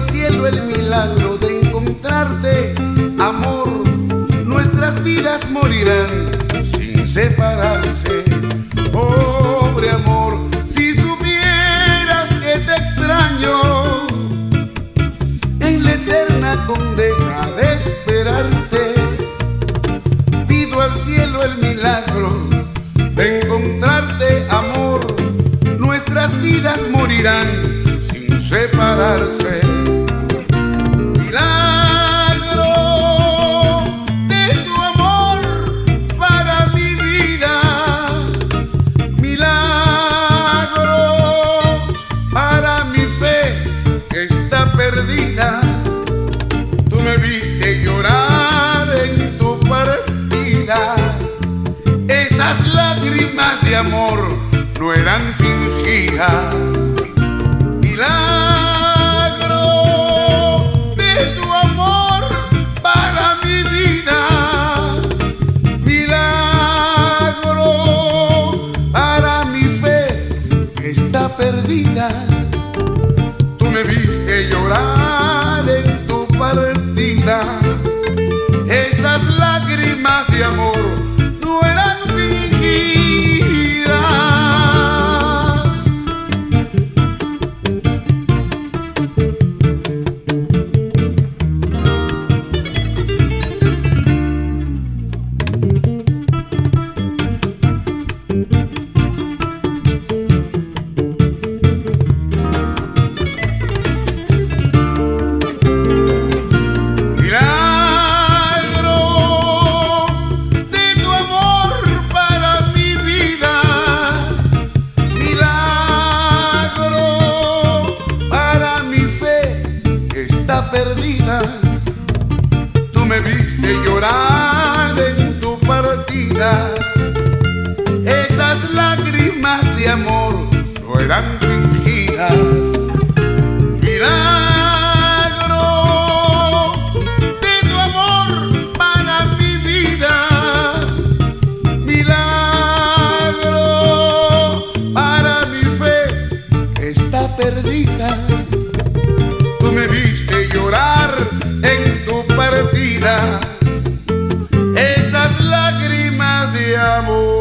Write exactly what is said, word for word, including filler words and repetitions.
cielo el milagro de encontrarte, amor. Nuestras vidas morirán sin separarse. Pobre amor, si supieras que te extraño en la eterna condena de esperarte. Pido al cielo el milagro de encontrarte, amor. Nuestras vidas morirán sin separarse. Milagro de tu amor para mi vida, milagro para mi fe que está perdida. Tú me viste llorar en tu partida. Esas lágrimas de amor no eran fingidas. Milagro de tu amor para mi vida, milagro para mi fe que está perdida. Tú me viste llorar en tu partida. Esas lágrimas de amor no eran fingidas. Perdida, tú me viste llorar en tu partida. Esas lágrimas de amor no eran fingidas. Milagro de tu amor para mi vida, milagro para mi fe que está perdida. Tú me viste llorar en tu partida. Esas lágrimas de amor